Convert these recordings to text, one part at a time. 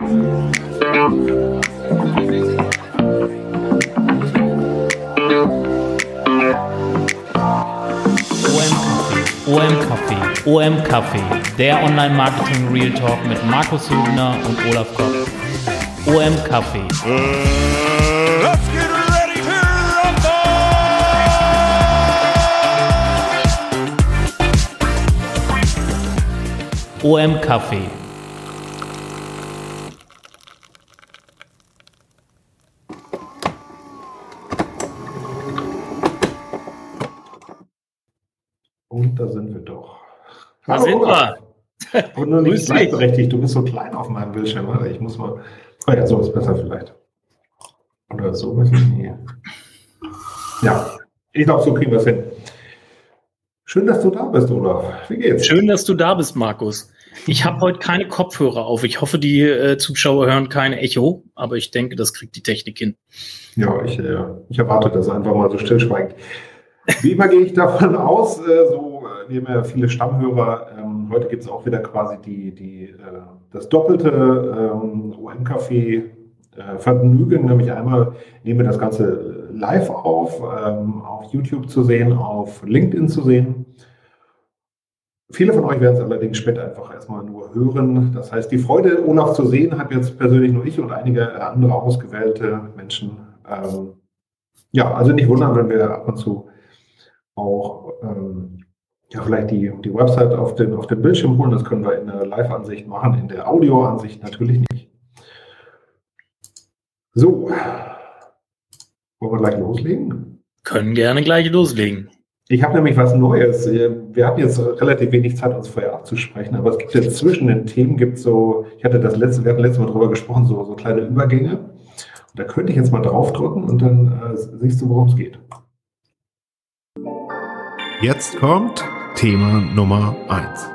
OM Café, der Online-Marketing Real Talk mit Markus Hübner und Olaf Kopp. OM Café. Let's get ready to rumble! OM Café. Und da sind wir doch. Da sind wir. Und nur nicht gleichberechtigt. Du bist so klein auf meinem Bildschirm. Oder? Ich muss mal. Oh ja, so ist besser vielleicht. Oder so. Nee. Ja, ich glaube, so kriegen wir es hin. Schön, dass du da bist, Olaf. Wie geht's? Schön, dass du da bist, Markus. Ich habe heute keine Kopfhörer auf. Ich hoffe, die Zuschauer hören kein Echo, aber ich denke, das kriegt die Technik hin. Ja, ich erwarte das einfach mal so stillschweigend. Wie immer gehe ich davon aus, wir haben ja viele Stammhörer, heute gibt es auch wieder quasi das doppelte OM-Café Vergnügen, nämlich einmal nehmen wir das Ganze live auf YouTube zu sehen, auf LinkedIn zu sehen. Viele von euch werden es allerdings später einfach erstmal nur hören. Das heißt, die Freude, Olaf zu sehen, habe jetzt persönlich nur ich und einige andere ausgewählte Menschen. Also nicht wundern, wenn wir ab und zu auch vielleicht die Website auf den Bildschirm holen. Das können wir in der Live-Ansicht machen, in der Audio-Ansicht natürlich nicht. So, wollen wir gleich loslegen? Können gerne gleich loslegen. Ich habe nämlich was Neues. Wir hatten jetzt relativ wenig Zeit, uns vorher abzusprechen, aber es gibt jetzt zwischen den Themen, wir hatten letztes Mal drüber gesprochen, so kleine Übergänge. Und da könnte ich jetzt mal draufdrücken und dann siehst du, worum es geht. Jetzt kommt Thema Nummer 1.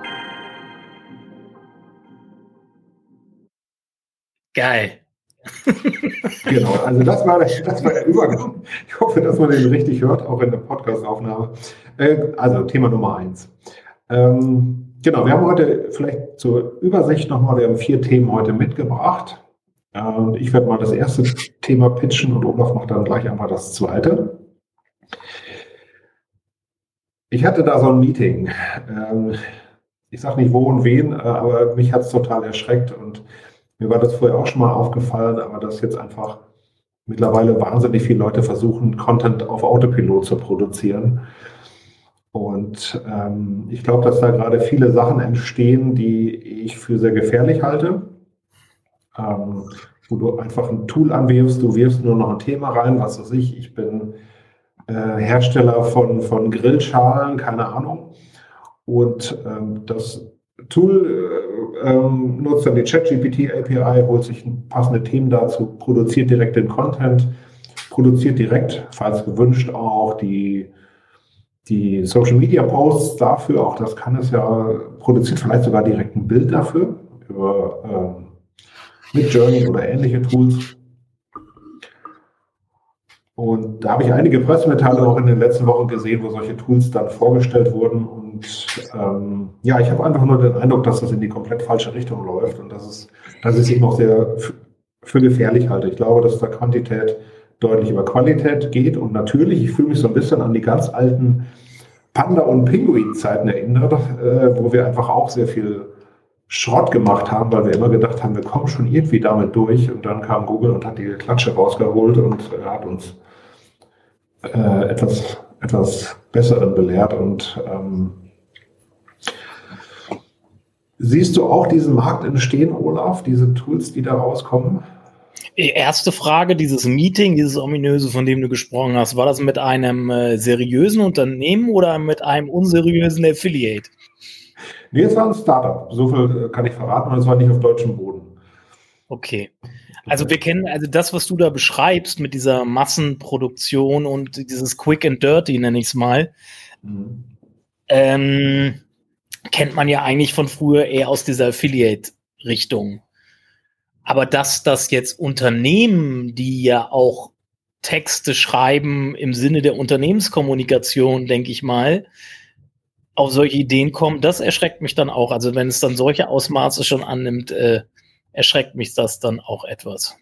Geil. Genau, also das war der Übergang. Ich hoffe, dass man den richtig hört, auch in der Podcast-Aufnahme. Also Thema Nummer 1. Genau, wir haben heute vielleicht zur Übersicht nochmal, wir haben 4 Themen heute mitgebracht. Ich werde mal das erste Thema pitchen und Olaf macht dann gleich einmal das zweite. Ich hatte da so ein Meeting. Ich sage nicht wo und wen, aber mich hat es total erschreckt und mir war das vorher auch schon mal aufgefallen, aber dass jetzt einfach mittlerweile wahnsinnig viele Leute versuchen, Content auf Autopilot zu produzieren. Und ich glaube, dass da gerade viele Sachen entstehen, die ich für sehr gefährlich halte. Wo du einfach ein Tool anwirfst, du wirfst nur noch ein Thema rein, was weiß ich bin Hersteller von Grillschalen, keine Ahnung. Und das Tool nutzt dann die ChatGPT API, holt sich passende Themen dazu, produziert direkt den Content, produziert direkt, falls gewünscht, auch die Social Media Posts dafür, auch das kann es ja, produziert vielleicht sogar direkt ein Bild dafür, über Midjourney oder ähnliche Tools. Und da habe ich einige Pressemitteilungen auch in den letzten Wochen gesehen, wo solche Tools dann vorgestellt wurden. Und ich habe einfach nur den Eindruck, dass das in die komplett falsche Richtung läuft und dass ich eben auch sehr für gefährlich halte. Ich glaube, dass da Quantität deutlich über Qualität geht. Und natürlich, ich fühle mich so ein bisschen an die ganz alten Panda- und Pinguin-Zeiten erinnert, wo wir einfach auch sehr viel Schrott gemacht haben, weil wir immer gedacht haben, wir kommen schon irgendwie damit durch. Und dann kam Google und hat die Klatsche rausgeholt und hat uns etwas Besseren belehrt. Und siehst du auch diesen Markt entstehen, Olaf, diese Tools, die da rauskommen? Erste Frage, dieses Meeting, dieses ominöse, von dem du gesprochen hast, war das mit einem seriösen Unternehmen oder mit einem unseriösen Affiliate? Nee, es war ein Startup. So viel kann ich verraten, und es war nicht auf deutschem Boden. Okay. Also wir kennen, das, was du da beschreibst mit dieser Massenproduktion und dieses Quick and Dirty, nenne ich es mal, kennt man ja eigentlich von früher eher aus dieser Affiliate-Richtung. Aber dass das jetzt Unternehmen, die ja auch Texte schreiben im Sinne der Unternehmenskommunikation, denke ich mal, auf solche Ideen kommen, das erschreckt mich dann auch. Also wenn es dann solche Ausmaße schon annimmt, erschreckt mich das dann auch etwas.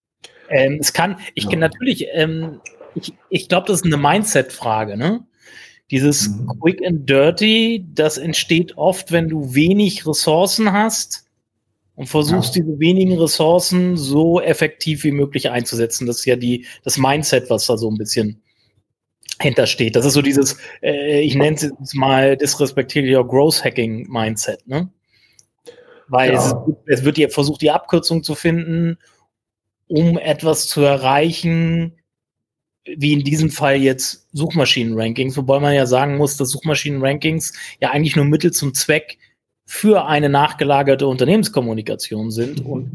Ich glaube, das ist eine Mindset-Frage, ne? Dieses Quick and Dirty, das entsteht oft, wenn du wenig Ressourcen hast und versuchst, diese wenigen Ressourcen so effektiv wie möglich einzusetzen. Das ist ja das Mindset, was da so ein bisschen hintersteht. Das ist so dieses, ich nenne es jetzt mal disrespektierlicher Growth-Hacking-Mindset, ne? Weil es wird ja versucht, die Abkürzung zu finden, um etwas zu erreichen, wie in diesem Fall jetzt Suchmaschinen-Rankings, wobei man ja sagen muss, dass Suchmaschinen-Rankings ja eigentlich nur Mittel zum Zweck für eine nachgelagerte Unternehmenskommunikation sind. Und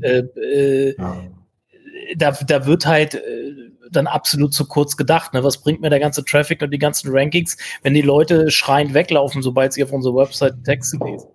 da wird halt dann absolut zu kurz gedacht. Ne? Was bringt mir der ganze Traffic und die ganzen Rankings, wenn die Leute schreiend weglaufen, sobald sie auf unserer Website Texte lesen?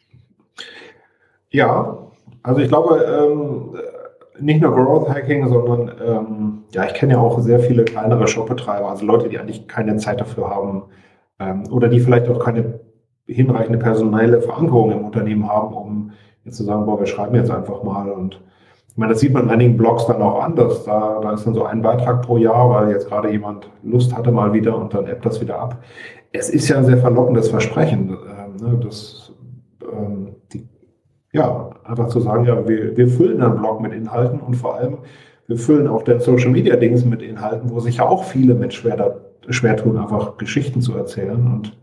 Ja, also ich glaube, nicht nur Growth Hacking, sondern ich kenne ja auch sehr viele kleinere Shopbetreiber, also Leute, die eigentlich keine Zeit dafür haben oder die vielleicht auch keine hinreichende personelle Verankerung im Unternehmen haben, um jetzt zu sagen, wir schreiben jetzt einfach mal. Und ich meine, das sieht man in einigen Blogs dann auch anders. Da ist dann so ein Beitrag pro Jahr, weil jetzt gerade jemand Lust hatte mal wieder und dann ebbt das wieder ab. Es ist ja ein sehr verlockendes Versprechen, einfach zu sagen, wir füllen einen Blog mit Inhalten und vor allem, wir füllen auch den Social-Media-Dings mit Inhalten, wo sich ja auch viele mit schwer tun, einfach Geschichten zu erzählen. Und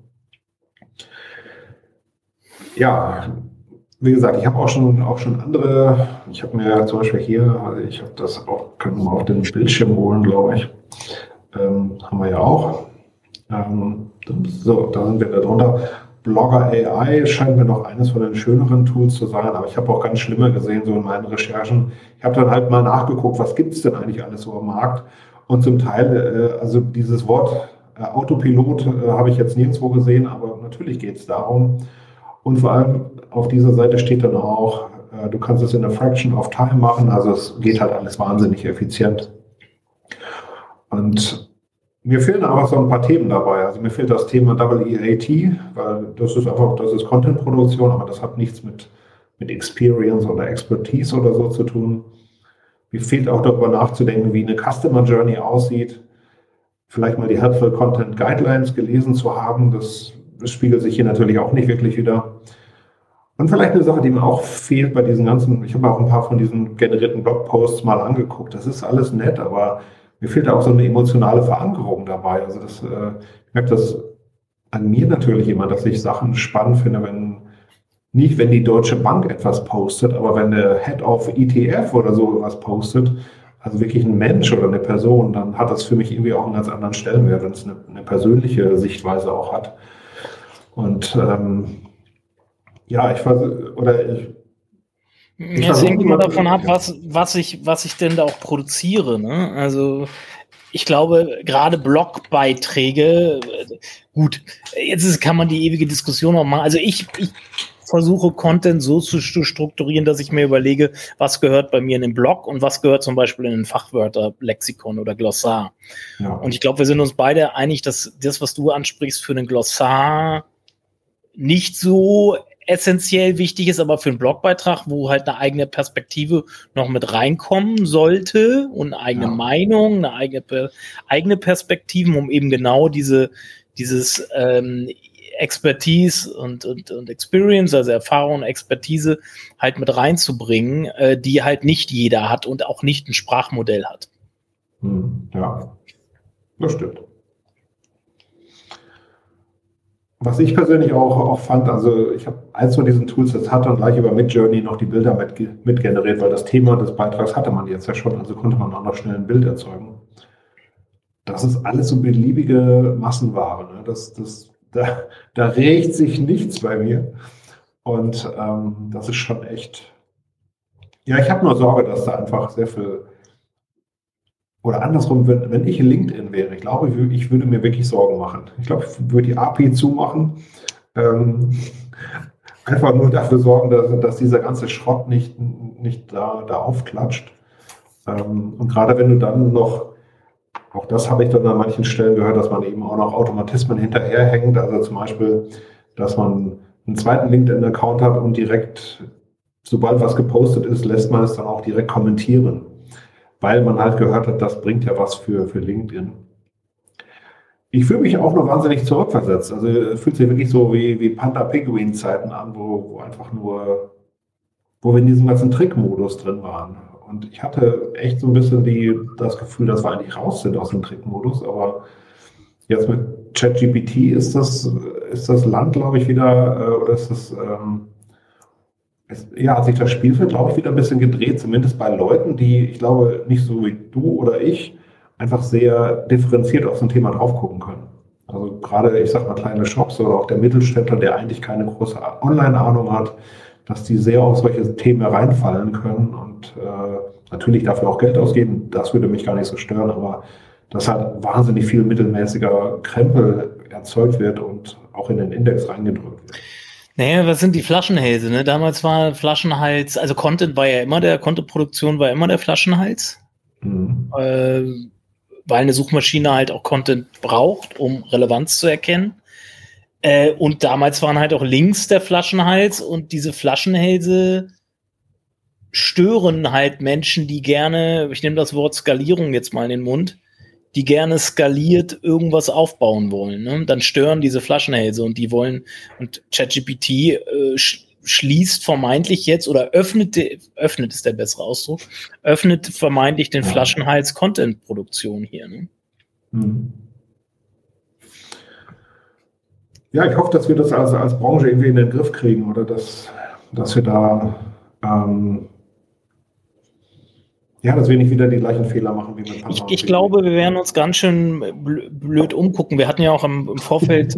ja, wie gesagt, ich habe auch schon andere, ich habe mir zum Beispiel hier, ich habe das auch, können wir mal auf den Bildschirm holen, glaube ich, haben wir ja auch. So, da sind wir da drunter. Blogger AI scheint mir noch eines von den schöneren Tools zu sein, aber ich habe auch ganz Schlimme gesehen, so in meinen Recherchen. Ich habe dann halt mal nachgeguckt, was gibt es denn eigentlich alles so am Markt? Und zum Teil, also dieses Wort Autopilot habe ich jetzt nirgendwo gesehen, aber natürlich geht es darum. Und vor allem auf dieser Seite steht dann auch, du kannst es in a fraction of time machen, also es geht halt alles wahnsinnig effizient. Und mir fehlen aber so ein paar Themen dabei. Also mir fehlt das Thema WEAT, weil das ist Content-Produktion, aber das hat nichts mit Experience oder Expertise oder so zu tun. Mir fehlt auch darüber nachzudenken, wie eine Customer Journey aussieht. Vielleicht mal die Helpful Content Guidelines gelesen zu haben, das spiegelt sich hier natürlich auch nicht wirklich wieder. Und vielleicht eine Sache, die mir auch fehlt bei diesen ganzen, ich habe auch ein paar von diesen generierten Blogposts mal angeguckt. Das ist alles nett, aber mir fehlt auch so eine emotionale Verankerung dabei. Also ich merke das an mir natürlich immer, dass ich Sachen spannend finde, wenn die Deutsche Bank etwas postet, aber wenn der Head of ETF oder so was postet, also wirklich ein Mensch oder eine Person, dann hat das für mich irgendwie auch einen ganz anderen Stellenwert, wenn es eine persönliche Sichtweise auch hat. Und es hängt immer davon ab, was ich denn da auch produziere. Ne? Also ich glaube, gerade Blogbeiträge, gut, jetzt kann man die ewige Diskussion auch machen. Also ich versuche Content so zu strukturieren, dass ich mir überlege, was gehört bei mir in den Blog und was gehört zum Beispiel in ein Fachwörterlexikon oder Glossar. Ja. Und ich glaube, wir sind uns beide einig, dass das, was du ansprichst, für einen Glossar nicht so essentiell wichtig ist, aber für einen Blogbeitrag, wo halt eine eigene Perspektive noch mit reinkommen sollte und eine eigene Meinung, eine eigene Perspektiven, um eben genau dieses Expertise und Experience, also Erfahrung und Expertise halt mit reinzubringen, die halt nicht jeder hat und auch nicht ein Sprachmodell hat. Ja, das stimmt. Was ich persönlich auch fand, also ich habe eins von diesen Tools, das hat dann gleich über Midjourney noch die Bilder mit generiert, weil das Thema des Beitrags hatte man jetzt ja schon, also konnte man auch noch schnell ein Bild erzeugen. Das ist alles so beliebige Massenware, ne? Da regt sich nichts bei mir und das ist schon echt, ja, ich habe nur Sorge, dass da einfach sehr viel, oder andersrum, wenn ich LinkedIn wäre, ich glaube, ich würde mir wirklich Sorgen machen. Ich glaube, ich würde die API zumachen, einfach nur dafür sorgen, dass dieser ganze Schrott nicht da aufklatscht. Und gerade wenn du dann noch, auch das habe ich dann an manchen Stellen gehört, dass man eben auch noch Automatismen hinterherhängt, also zum Beispiel, dass man einen zweiten LinkedIn-Account hat und direkt sobald was gepostet ist, lässt man es dann auch direkt kommentieren, weil man halt gehört hat, das bringt ja was für LinkedIn. Ich fühle mich auch noch wahnsinnig zurückversetzt. Also es fühlt sich wirklich so wie Panda-Pinguin-Zeiten an, wo einfach nur, wo wir in diesem ganzen Trickmodus drin waren. Und ich hatte echt so ein bisschen das Gefühl, dass wir eigentlich raus sind aus dem Trickmodus. Aber jetzt mit ChatGPT ist das Land, glaube ich, wieder, oder ist das, hat sich das Spielfeld, glaube ich, wieder ein bisschen gedreht, zumindest bei Leuten, die, ich glaube, nicht so wie du oder ich, einfach sehr differenziert auf so ein Thema drauf gucken können. Also gerade, ich sag mal, kleine Shops oder auch der Mittelständler, der eigentlich keine große Online-Ahnung hat, dass die sehr auf solche Themen hereinfallen können und natürlich dafür auch Geld ausgeben. Das würde mich gar nicht so stören, aber dass halt wahnsinnig viel mittelmäßiger Krempel erzeugt wird und auch in den Index reingedrückt wird. Naja, was sind die Flaschenhälse? Ne? Damals war Flaschenhals, also Content-Produktion war immer der Flaschenhals. Weil eine Suchmaschine halt auch Content braucht, um Relevanz zu erkennen. Und damals waren halt auch Links der Flaschenhals und diese Flaschenhälse stören halt Menschen, die gerne, ich nehme das Wort Skalierung jetzt mal in den Mund, die gerne skaliert irgendwas aufbauen wollen. Ne? Dann stören diese Flaschenhälse und die wollen, und ChatGPT schließt vermeintlich jetzt oder öffnet ist der bessere Ausdruck, öffnet vermeintlich den Flaschenhals Content-Produktion hier. Ne? Ja, ich hoffe, dass wir das als Branche irgendwie in den Griff kriegen oder dass wir da dass wir nicht wieder die gleichen Fehler machen wie mit Pandora. Ich glaube, wir werden uns ganz schön blöd umgucken. Wir hatten ja auch im Vorfeld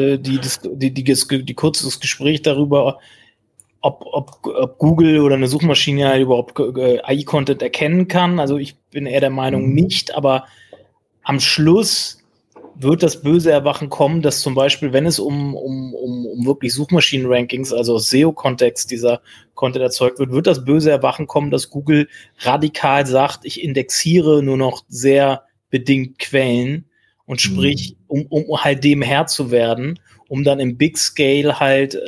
kurzes Gespräch darüber, ob Google oder eine Suchmaschine halt überhaupt AI-Content erkennen kann. Also ich bin eher der Meinung nicht, aber am Schluss wird das böse Erwachen kommen, dass zum Beispiel, wenn es um wirklich Suchmaschinen-Rankings, also SEO-Kontext dieser Content erzeugt wird, wird das böse Erwachen kommen, dass Google radikal sagt, ich indexiere nur noch sehr bedingt Quellen und sprich, um halt dem Herr zu werden, um dann im Big Scale halt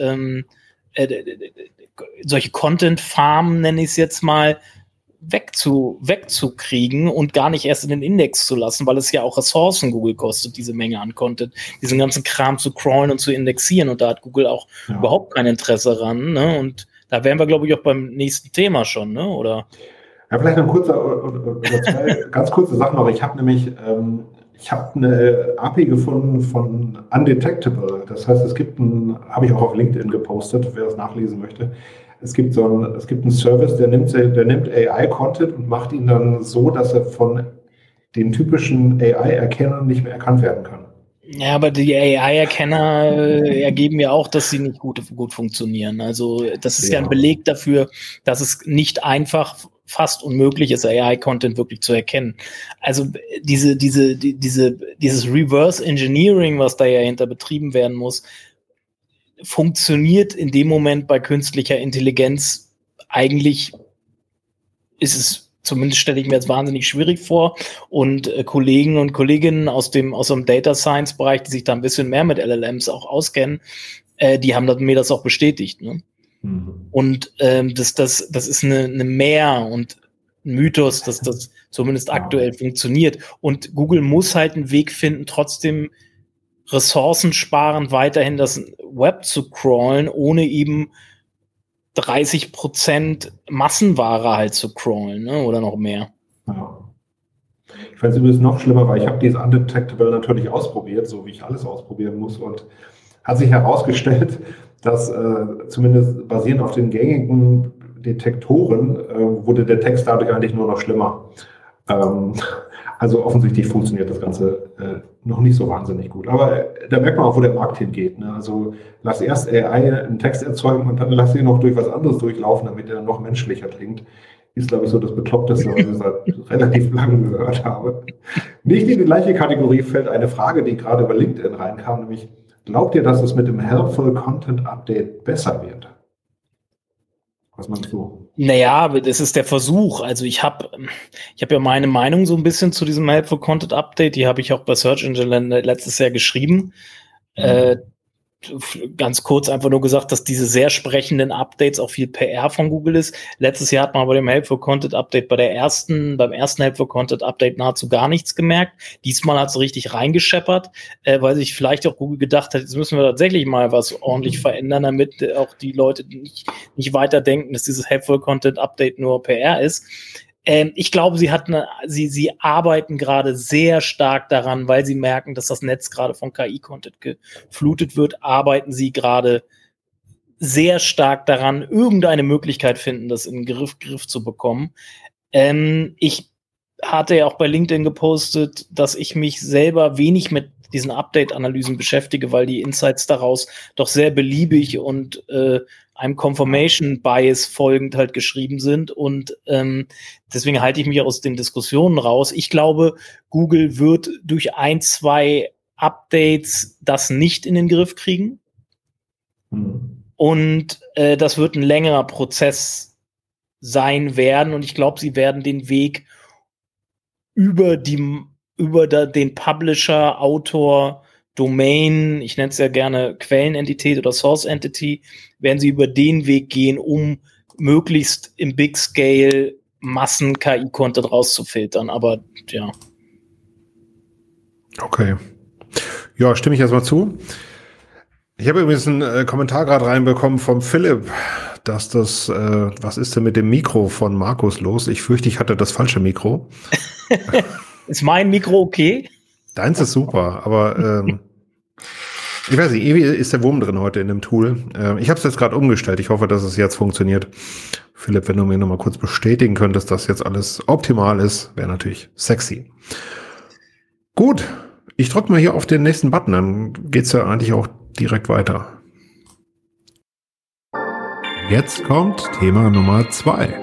solche Content-Farmen, nenne ich es jetzt mal, wegzukriegen und gar nicht erst in den Index zu lassen, weil es ja auch Ressourcen Google kostet, diese Menge an Content, diesen ganzen Kram zu crawlen und zu indexieren, und da hat Google auch überhaupt kein Interesse dran, ne? Und da wären wir, glaube ich, auch beim nächsten Thema schon, ne? Oder? Ja, vielleicht noch zwei ganz kurze Sachen noch. Ich habe nämlich eine API gefunden von Undetectable. Das heißt, habe ich auch auf LinkedIn gepostet, wer das nachlesen möchte. Es gibt einen Service, der nimmt AI-Content und macht ihn dann so, dass er von den typischen AI-Erkennern nicht mehr erkannt werden kann. Ja, aber die AI-Erkenner ergeben ja auch, dass sie nicht gut funktionieren. Also das ist ja ein Beleg dafür, dass es nicht einfach, fast unmöglich ist, AI-Content wirklich zu erkennen. Also dieses Reverse Engineering, was da ja hinter betrieben werden muss, funktioniert in dem Moment bei künstlicher Intelligenz eigentlich, ist es, zumindest stelle ich mir jetzt wahnsinnig schwierig vor, und Kollegen und Kolleginnen aus dem Data Science Bereich, die sich da ein bisschen mehr mit LLMs auch auskennen, die haben mir das auch bestätigt. Ne? Und das ist eine Mehr und ein Mythos, dass das zumindest aktuell funktioniert. Und Google muss halt einen Weg finden, trotzdem ressourcensparend weiterhin das Web zu crawlen, ohne eben 30% Massenware halt zu crawlen, ne? Oder noch mehr. Ja. Ich fand es übrigens noch schlimmer, weil ich habe dieses Undetectable natürlich ausprobiert, so wie ich alles ausprobieren muss, und hat sich herausgestellt, dass zumindest basierend auf den gängigen Detektoren wurde der Text dadurch eigentlich nur noch schlimmer. Also offensichtlich funktioniert das Ganze noch nicht so wahnsinnig gut. Aber da merkt man auch, wo der Markt hingeht. Ne? Also lass erst AI einen Text erzeugen und dann lass ihn noch durch was anderes durchlaufen, damit er noch menschlicher klingt. Ist, glaube ich, so das Bekloppteste, was ich seit relativ langem gehört habe. Nicht in die gleiche Kategorie fällt eine Frage, die gerade über LinkedIn reinkam, nämlich: Glaubt ihr, dass es mit dem Helpful Content Update besser wird? Was meinst du? Naja, das ist der Versuch. Also ich hab ja meine Meinung so ein bisschen zu diesem Helpful Content Update, die habe ich auch bei Search Engine letztes Jahr geschrieben. ganz kurz einfach nur gesagt, dass diese sehr sprechenden Updates auch viel PR von Google ist. Letztes Jahr hat man bei dem Helpful Content Update beim ersten Helpful Content Update nahezu gar nichts gemerkt. Diesmal hat es richtig reingescheppert, weil sich vielleicht auch Google gedacht hat, jetzt müssen wir tatsächlich mal was ordentlich verändern, damit auch die Leute nicht weiter denken, dass dieses Helpful Content Update nur PR ist. Ich glaube, sie arbeiten gerade sehr stark daran, weil sie merken, dass das Netz gerade von KI-Content geflutet wird, arbeiten sie gerade sehr stark daran, irgendeine Möglichkeit finden, das in den Griff zu bekommen. Ich hatte ja auch bei LinkedIn gepostet, dass ich mich selber wenig mit diesen Update-Analysen beschäftige, weil die Insights daraus doch sehr beliebig und einem Confirmation Bias folgend halt geschrieben sind und deswegen halte ich mich aus den Diskussionen raus. Ich glaube, Google wird durch 1, 2 Updates das nicht in den Griff kriegen und das wird ein längerer Prozess sein werden und ich glaube, sie werden den Weg über den Publisher, Autor, Domain, ich nenne es ja gerne Quellenentität oder Source Entity, werden sie über den Weg gehen, um möglichst im Big Scale Massen-KI-Content rauszufiltern. Aber ja. Okay. Ja, stimme ich erstmal zu. Ich habe übrigens einen Kommentar gerade reinbekommen vom Philipp, dass das, was ist denn mit dem Mikro von Markus los? Ich fürchte, ich hatte das falsche Mikro. Ist mein Mikro okay? Deins ist super, aber ich weiß nicht, irgendwie ist der Wurm drin heute in dem Tool. Ich habe es jetzt gerade umgestellt. Ich hoffe, dass es jetzt funktioniert. Philipp, wenn du mir noch mal kurz bestätigen könntest, dass jetzt alles optimal ist, wäre natürlich sexy. Gut, ich drücke mal hier auf den nächsten Button, dann geht's ja eigentlich auch direkt weiter. Jetzt kommt Thema Nummer 2.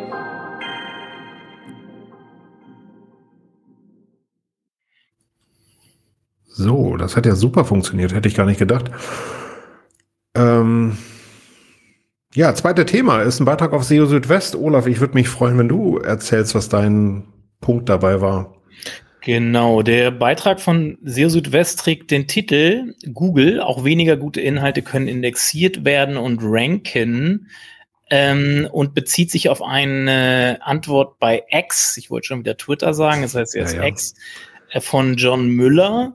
So, das hat ja super funktioniert, hätte ich gar nicht gedacht. Ja, zweites Thema ist ein Beitrag auf SEO Südwest. Olaf, ich würde mich freuen, wenn du erzählst, was dein Punkt dabei war. Genau, der Beitrag von SEO Südwest trägt den Titel Google, auch weniger gute Inhalte können indexiert werden und ranken und bezieht sich auf eine Antwort bei X, ich wollte schon wieder Twitter sagen, das heißt jetzt X, von John Müller.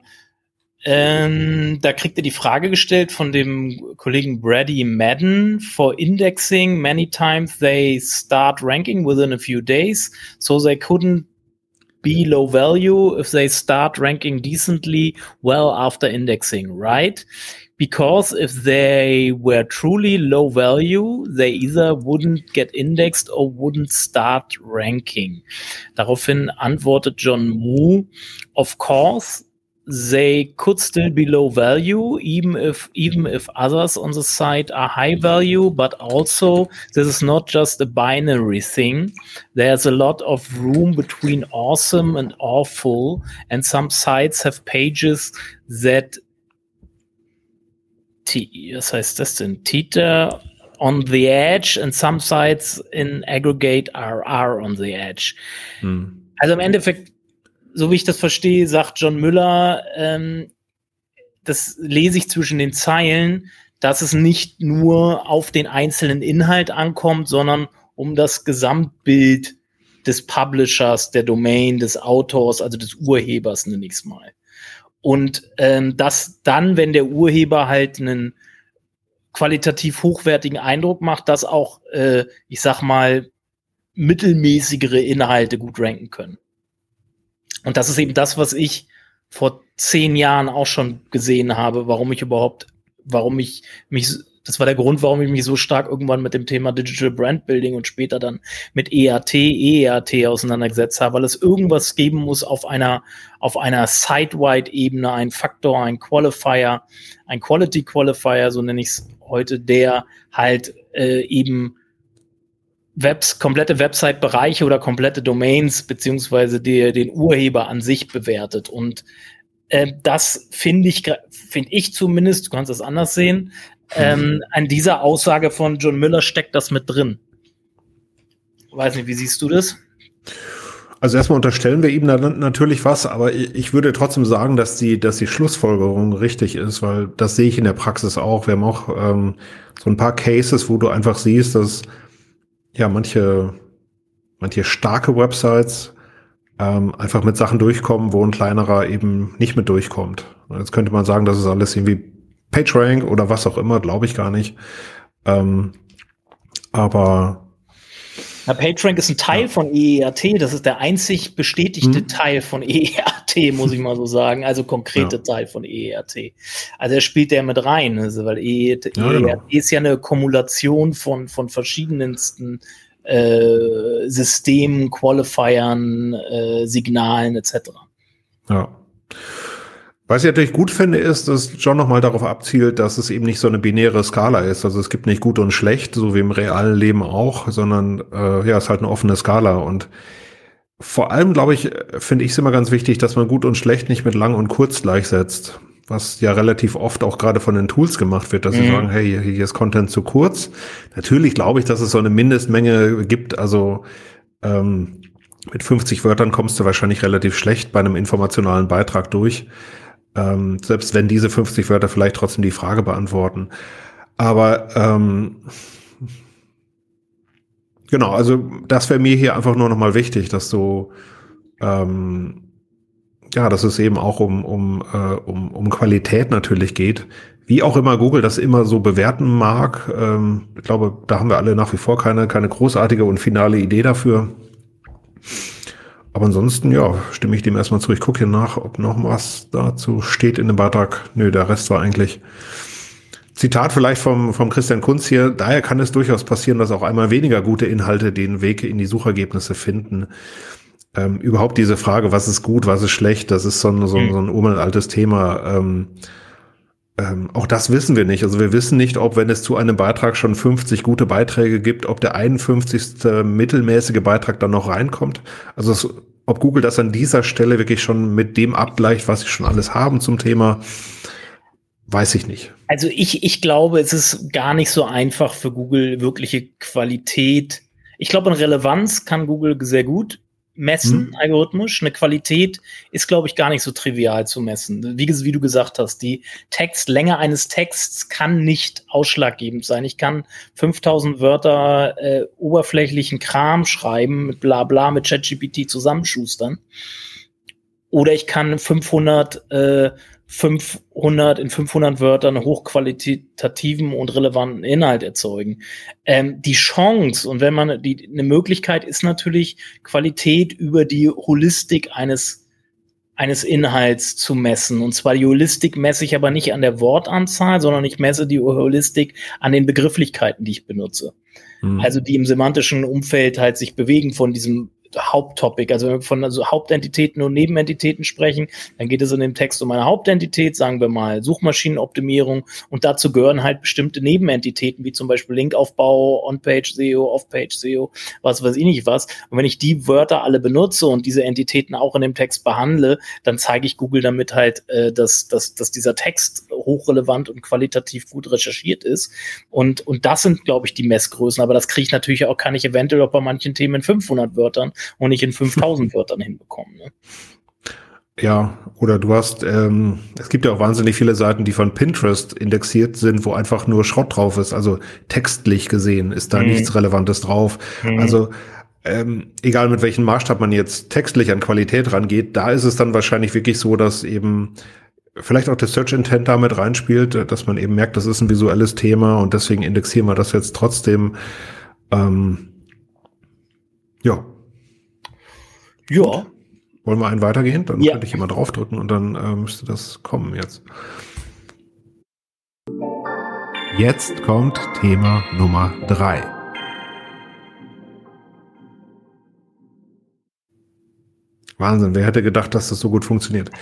Da kriegt er die Frage gestellt von dem Kollegen Brady Madden: For indexing, many times they start ranking within a few days, so they couldn't be low value if they start ranking decently well after indexing, right? Because if they were truly low value, they either wouldn't get indexed or wouldn't start ranking. Daraufhin antwortet John Moo: Of course, they could still be low value, even if others on the site are high value, but also this is not just a binary thing. There's a lot of room between awesome and awful, and some sites have pages that was heißt das denn? Teeter on the edge, and some sites in aggregate are on the edge. Also im Endeffekt, so wie ich das verstehe, sagt John Müller, das lese ich zwischen den Zeilen, dass es nicht nur auf den einzelnen Inhalt ankommt, sondern um das Gesamtbild des Publishers, der Domain, des Autors, also des Urhebers, nenne ich es mal. Und dass dann, wenn der Urheber halt einen qualitativ hochwertigen Eindruck macht, dass auch, ich sag mal, mittelmäßigere Inhalte gut ranken können. Und das ist eben das, was ich vor 10 Jahren auch schon gesehen habe, das war der Grund, warum ich mich so stark irgendwann mit dem Thema Digital Brand Building und später dann mit EAT auseinandergesetzt habe, weil es irgendwas geben muss auf einer Site-wide-Ebene, ein Faktor, ein Qualifier, ein Quality Qualifier, so nenne ich es heute, der halt eben komplette Website-Bereiche oder komplette Domains beziehungsweise den Urheber an sich bewertet. Und das finde ich zumindest, du kannst das anders sehen, an dieser Aussage von John Müller steckt das mit drin. Weiß nicht, wie siehst du das? Also erstmal unterstellen wir ihm dann natürlich was, aber ich würde trotzdem sagen, dass die Schlussfolgerung richtig ist, weil das sehe ich in der Praxis auch. Wir haben auch so ein paar Cases, wo du einfach siehst, dass ja manche starke Websites einfach mit Sachen durchkommen, wo ein kleinerer eben nicht mit durchkommt. Jetzt könnte man sagen, das ist alles irgendwie PageRank oder was auch immer, glaube ich gar nicht. Aber PageRank ist ein Teil von EEAT, das ist der einzig bestätigte Teil von EEAT, muss ich mal so sagen, also konkrete Teil von EEAT. Also er spielt der mit rein, also, weil EEAT ist ja eine Kumulation von verschiedensten Systemen, Qualifiern, Signalen etc. Ja. Was ich natürlich gut finde, ist, dass John nochmal darauf abzielt, dass es eben nicht so eine binäre Skala ist. Also es gibt nicht gut und schlecht, so wie im realen Leben auch, sondern es ist halt eine offene Skala. Und vor allem, glaube ich, finde ich es immer ganz wichtig, dass man gut und schlecht nicht mit lang und kurz gleichsetzt. Was ja relativ oft auch gerade von den Tools gemacht wird, dass sie sagen, hey, hier ist Content zu kurz. Natürlich glaube ich, dass es so eine Mindestmenge gibt. Also mit 50 Wörtern kommst du wahrscheinlich relativ schlecht bei einem informationalen Beitrag durch. Selbst wenn diese 50 Wörter vielleicht trotzdem die Frage beantworten. Aber genau, also das wäre mir hier einfach nur nochmal wichtig, dass du dass es eben auch um Qualität natürlich geht. Wie auch immer Google das immer so bewerten mag. Ich glaube, da haben wir alle nach wie vor keine großartige und finale Idee dafür. Aber ansonsten, stimme ich dem erstmal zu. Ich gucke hier nach, ob noch was dazu steht in dem Beitrag. Nö, der Rest war eigentlich Zitat vielleicht vom Christian Kunz hier. Daher kann es durchaus passieren, dass auch einmal weniger gute Inhalte den Weg in die Suchergebnisse finden. Überhaupt diese Frage, was ist gut, was ist schlecht, das ist so ein uraltes Thema. Auch das wissen wir nicht. Also wir wissen nicht, ob, wenn es zu einem Beitrag schon 50 gute Beiträge gibt, ob der 51. mittelmäßige Beitrag dann noch reinkommt. Also ob Google das an dieser Stelle wirklich schon mit dem abgleicht, was sie schon alles haben zum Thema, weiß ich nicht. Also ich glaube, es ist gar nicht so einfach für Google wirkliche Qualität. Ich glaube, in Relevanz kann Google sehr gut messen, algorithmisch. Eine Qualität ist, glaube ich, gar nicht so trivial zu messen. Wie du gesagt hast, die Länge eines Texts kann nicht ausschlaggebend sein. Ich kann 5000 Wörter oberflächlichen Kram schreiben, mit Blabla, mit ChatGPT zusammenschustern. Oder ich kann 500 in 500 Wörtern hochqualitativen und relevanten Inhalt erzeugen. Die Chance, und wenn man eine Möglichkeit ist natürlich, Qualität über die Holistik eines Inhalts zu messen. Und zwar die Holistik messe ich aber nicht an der Wortanzahl, sondern ich messe die Holistik an den Begrifflichkeiten, die ich benutze. Also die im semantischen Umfeld halt sich bewegen von diesem Haupttopic. Also wenn wir von Hauptentitäten und Nebenentitäten sprechen, dann geht es in dem Text um eine Hauptentität, sagen wir mal Suchmaschinenoptimierung, und dazu gehören halt bestimmte Nebenentitäten, wie zum Beispiel Linkaufbau, On-Page-SEO, Off-Page-SEO, was weiß ich nicht was. Und wenn ich die Wörter alle benutze und diese Entitäten auch in dem Text behandle, dann zeige ich Google damit halt, dass dieser Text hochrelevant und qualitativ gut recherchiert ist. Und das sind, glaube ich, die Messgrößen. Aber das kann ich eventuell auch bei manchen Themen in 500 Wörtern und nicht in 5000 Wörtern hinbekommen. Ne? Ja, oder du hast, es gibt ja auch wahnsinnig viele Seiten, die von Pinterest indexiert sind, wo einfach nur Schrott drauf ist. Also textlich gesehen ist da nichts Relevantes drauf. Also egal mit welchem Maßstab man jetzt textlich an Qualität rangeht, da ist es dann wahrscheinlich wirklich so, dass eben vielleicht auch der Search Intent damit reinspielt, dass man eben merkt, das ist ein visuelles Thema und deswegen indexieren wir das jetzt trotzdem. Ja. Wollen wir einen weitergehen? Dann könnte ich immer draufdrücken und dann müsste das kommen jetzt. Jetzt kommt Thema Nummer 3. Wahnsinn, wer hätte gedacht, dass das so gut funktioniert?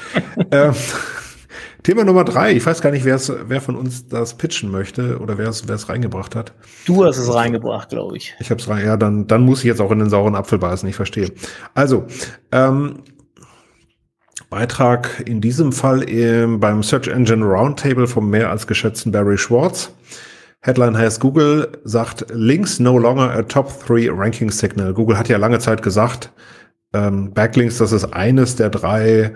Thema Nummer 3, ich weiß gar nicht, wer von uns das pitchen möchte oder wer es reingebracht hat. Du hast es reingebracht, glaube ich. Ich habe es rein, ja, dann muss ich jetzt auch in den sauren Apfel beißen, ich verstehe. Also, Beitrag in diesem Fall beim Search Engine Roundtable vom mehr als geschätzten Barry Schwartz. Headline heißt: Google sagt, Links no longer a top 3 ranking signal. Google hat ja lange Zeit gesagt, Backlinks, das ist eines der 3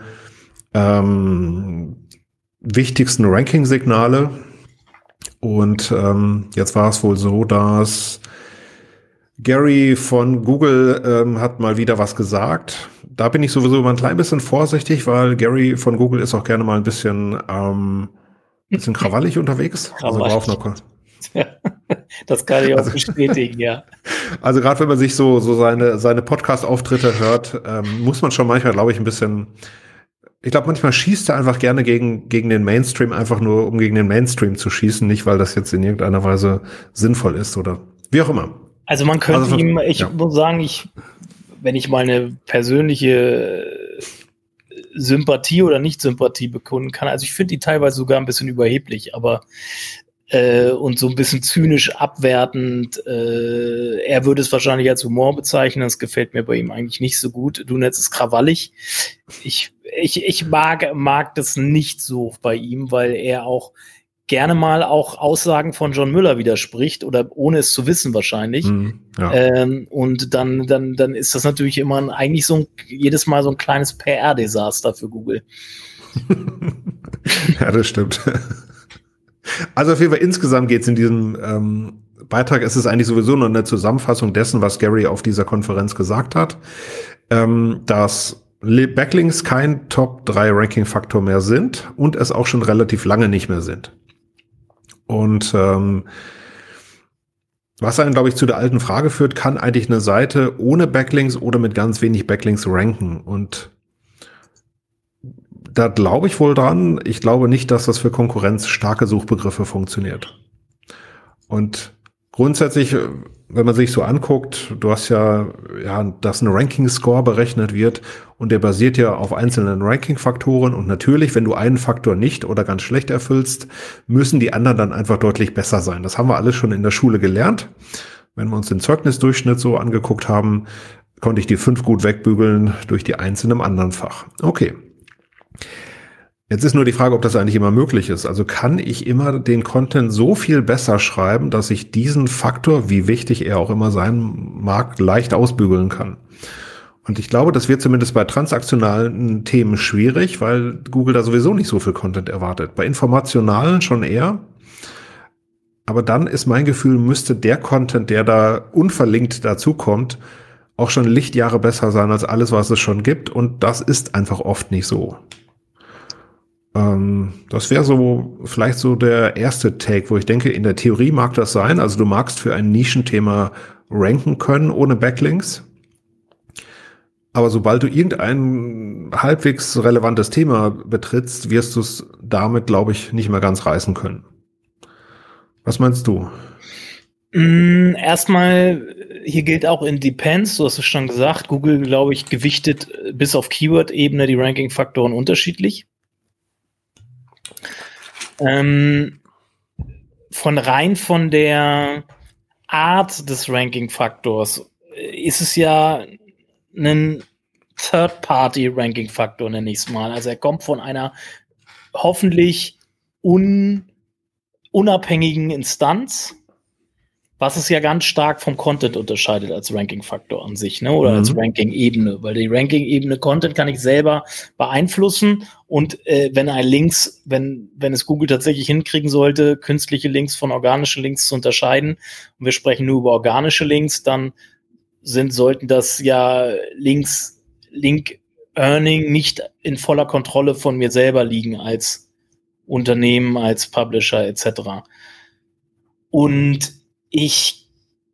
wichtigsten Ranking-Signale. Und jetzt war es wohl so, dass Gary von Google hat mal wieder was gesagt. Da bin ich sowieso immer ein klein bisschen vorsichtig, weil Gary von Google ist auch gerne mal ein bisschen krawallig unterwegs. Also auf einer das kann ich auch bestätigen, ja. Also gerade wenn man sich so seine Podcast-Auftritte hört, muss man schon manchmal, glaube ich, ein bisschen. Ich glaube, manchmal schießt er einfach gerne gegen den Mainstream, einfach nur, um gegen den Mainstream zu schießen, nicht weil das jetzt in irgendeiner Weise sinnvoll ist oder wie auch immer. Also man könnte ihm, muss sagen, wenn ich meine persönliche Sympathie oder Nicht-Sympathie bekunden kann, also ich finde die teilweise sogar ein bisschen überheblich, aber und so ein bisschen zynisch abwertend. Er würde es wahrscheinlich als Humor bezeichnen, das gefällt mir bei ihm eigentlich nicht so gut. Du nennst es krawallig. Ich mag das nicht so bei ihm, weil er auch gerne mal auch Aussagen von John Müller widerspricht oder ohne es zu wissen wahrscheinlich. Ja. Und dann ist das natürlich immer eigentlich jedes Mal so ein kleines PR-Desaster für Google. Ja, das stimmt. Also auf jeden Fall insgesamt geht es in diesem Beitrag, es ist eigentlich sowieso nur eine Zusammenfassung dessen, was Gary auf dieser Konferenz gesagt hat, dass Backlinks kein Top-3-Ranking-Faktor mehr sind und es auch schon relativ lange nicht mehr sind. Und was einen, glaube ich, zu der alten Frage führt, kann eigentlich eine Seite ohne Backlinks oder mit ganz wenig Backlinks ranken? Und da glaube ich wohl dran. Ich glaube nicht, dass das für konkurrenzstarke Suchbegriffe funktioniert. Und grundsätzlich, wenn man sich so anguckt, du hast ja, dass ein Ranking-Score berechnet wird und der basiert ja auf einzelnen Ranking-Faktoren und natürlich, wenn du einen Faktor nicht oder ganz schlecht erfüllst, müssen die anderen dann einfach deutlich besser sein. Das haben wir alles schon in der Schule gelernt. Wenn wir uns den Zeugnisdurchschnitt so angeguckt haben, konnte ich die 5 gut wegbügeln durch die 1 in einem anderen Fach. Okay. Jetzt ist nur die Frage, ob das eigentlich immer möglich ist. Also kann ich immer den Content so viel besser schreiben, dass ich diesen Faktor, wie wichtig er auch immer sein mag, leicht ausbügeln kann. Und ich glaube, das wird zumindest bei transaktionalen Themen schwierig, weil Google da sowieso nicht so viel Content erwartet. Bei informationalen schon eher. Aber dann ist mein Gefühl, müsste der Content, der da unverlinkt dazukommt, auch schon Lichtjahre besser sein als alles, was es schon gibt. Und das ist einfach oft nicht so. Das wäre so vielleicht so der erste Take, wo ich denke, in der Theorie mag das sein. Also du magst für ein Nischenthema ranken können ohne Backlinks. Aber sobald du irgendein halbwegs relevantes Thema betrittst, wirst du es damit, glaube ich, nicht mehr ganz reißen können. Was meinst du? Erstmal, hier gilt auch in Depends, du hast es schon gesagt, Google, glaube ich, gewichtet bis auf Keyword-Ebene die Ranking-Faktoren unterschiedlich. Von der Art des Ranking-Faktors ist es ja ein Third-Party-Ranking-Faktor, nenne ich es mal. Also er kommt von einer hoffentlich unabhängigen Instanz, was es ja ganz stark vom Content unterscheidet als Ranking-Faktor an sich, ne? Oder als Ranking-Ebene, weil die Ranking-Ebene Content kann ich selber beeinflussen und wenn es Google tatsächlich hinkriegen sollte, künstliche Links von organischen Links zu unterscheiden und wir sprechen nur über organische Links, dann sollten das ja Link-Earning nicht in voller Kontrolle von mir selber liegen als Unternehmen, als Publisher etc. Und ich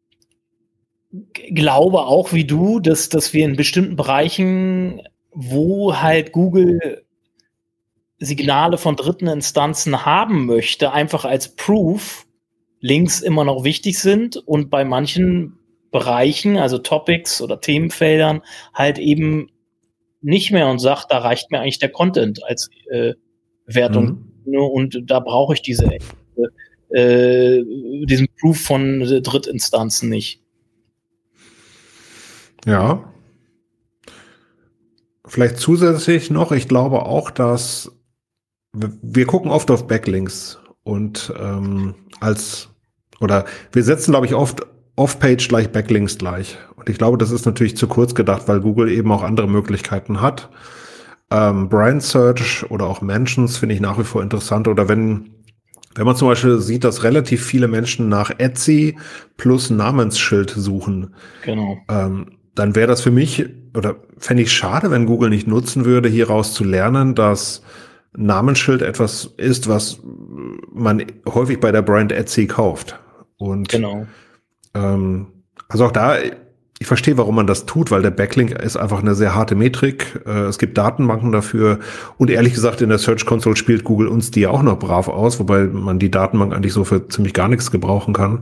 glaube auch wie du, dass wir in bestimmten Bereichen, wo halt Google Signale von dritten Instanzen haben möchte, einfach als Proof Links immer noch wichtig sind und bei manchen Bereichen, also Topics oder Themenfeldern, halt eben nicht mehr und sagt, da reicht mir eigentlich der Content als Wertung. Und da brauche ich diesen Proof von Drittinstanzen nicht. Ja. Vielleicht zusätzlich noch, ich glaube auch, dass wir gucken oft auf Backlinks und wir setzen, glaube ich, oft Off-Page gleich Backlinks gleich. Und ich glaube, das ist natürlich zu kurz gedacht, weil Google eben auch andere Möglichkeiten hat. Brand Search oder auch Mentions finde ich nach wie vor interessant. Oder wenn man zum Beispiel sieht, dass relativ viele Menschen nach Etsy plus Namensschild suchen, Genau. dann wäre das für mich, oder fände ich schade, wenn Google nicht nutzen würde, hieraus zu lernen, dass Namensschild etwas ist, was man häufig bei der Brand Etsy kauft. Und Genau. also auch da, ich verstehe, warum man das tut, weil der Backlink ist einfach eine sehr harte Metrik. Es gibt Datenbanken dafür. Und ehrlich gesagt, in der Search Console spielt Google uns die auch noch brav aus, wobei man die Datenbank eigentlich so für ziemlich gar nichts gebrauchen kann.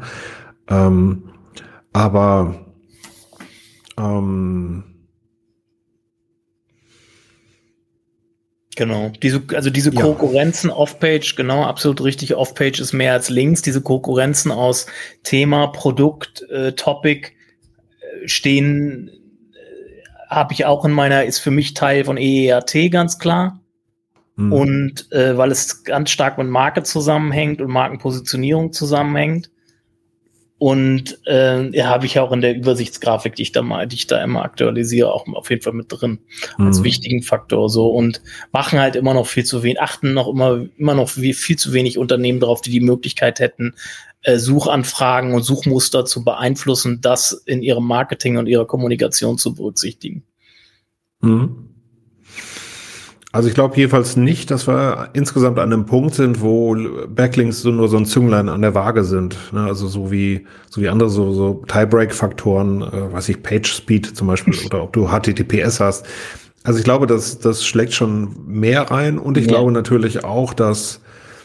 Genau. Diese Konkurrenzen Off-Page, genau, absolut richtig. Off-Page ist mehr als Links. Diese Konkurrenzen aus Thema, Produkt, Topic stehen, habe ich auch ist für mich Teil von EEAT, ganz klar. Mhm. Und weil es ganz stark mit Marke zusammenhängt und Markenpositionierung zusammenhängt. Und habe ich auch in der Übersichtsgrafik, die ich da immer aktualisiere, auch auf jeden Fall mit drin, als wichtigen Faktor so. Und machen halt immer noch viel zu wenig, achten noch immer noch viel zu wenig Unternehmen darauf, die Möglichkeit hätten, Suchanfragen und Suchmuster zu beeinflussen, das in ihrem Marketing und ihrer Kommunikation zu berücksichtigen. Mhm. Also ich glaube jedenfalls nicht, dass wir insgesamt an einem Punkt sind, wo Backlinks nur so ein Zünglein an der Waage sind. Ne? Also so wie andere so Tiebreak-Faktoren, weiß ich, Page Speed zum Beispiel oder ob du HTTPS hast. Also ich glaube, das schlägt schon mehr rein und ich glaube natürlich auch, dass